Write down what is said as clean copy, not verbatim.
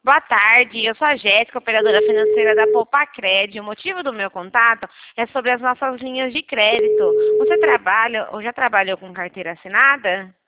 Boa tarde, eu sou a Jéssica, operadora financeira da Poupacred. O motivo do meu contato é sobre as nossas linhas de crédito. Você trabalha ou já trabalhou com carteira assinada?